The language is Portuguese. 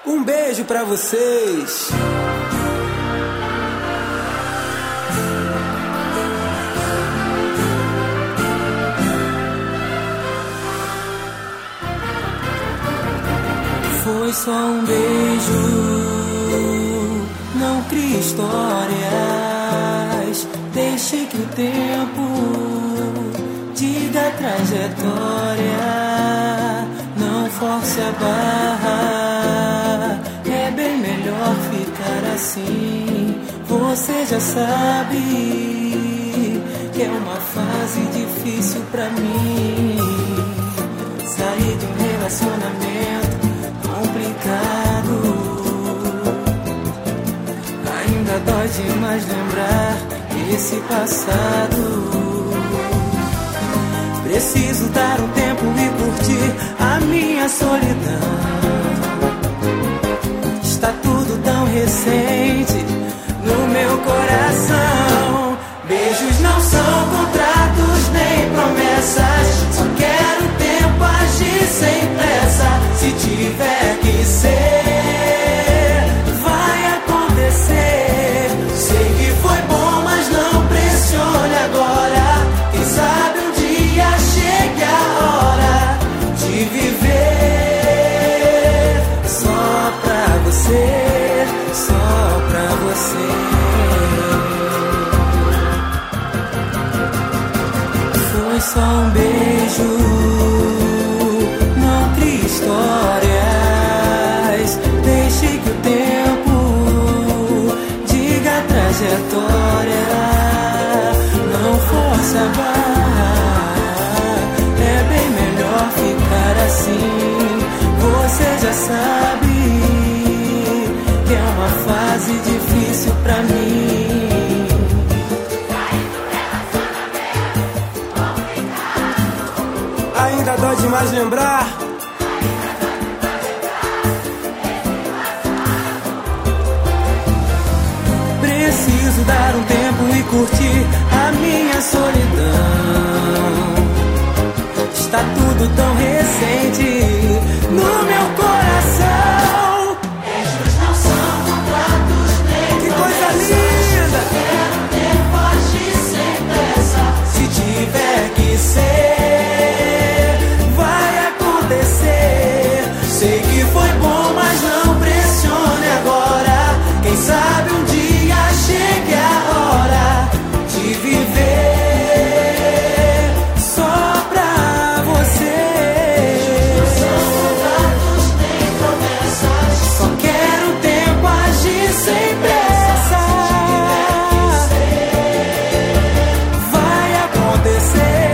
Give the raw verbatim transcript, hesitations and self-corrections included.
Um beijo pra vocês. Foi só um beijo, não crie histórias. Deixe que o tempo diga a trajetória. Não force a barra, é bem melhor ficar assim. Você já sabe que é uma fase difícil pra mim. Sair de um relacionamento complicado, ainda dói demais lembrar esse passado. Preciso dar um tempo e curtir a minha solidão. Está tudo tão recente no meu coração. Beijos não são contratos nem promessas. Só quero tempo, agir sem pressa. Se tiver que ser, vai acontecer. Sei que foi bom, mas não pressione agora. Quem sabe um dia chegue a hora de viver só pra você, só pra você. Foi só um beijo, não crie histórias. Deixe que o tempo diga a trajetória. Não force a barra, é bem melhor ficar assim. Você já sabe que é uma fase difícil pra mim. Ainda dói demais lembrar. Preciso dar um tempo e curtir a minha solidão. Está tudo tão recente no meu coração. Beijos não são contratos nem que coisa linda. Quero tempo, agir sem pressa. Se tiver que ser, vai acontecer. Sei que foi bom, mas não pressione agora. Quem sabe um dia chegue a hora de viver só pra você. Não são contratos nem promessas. Só quero tempo, agir sem pressa. Vai acontecer.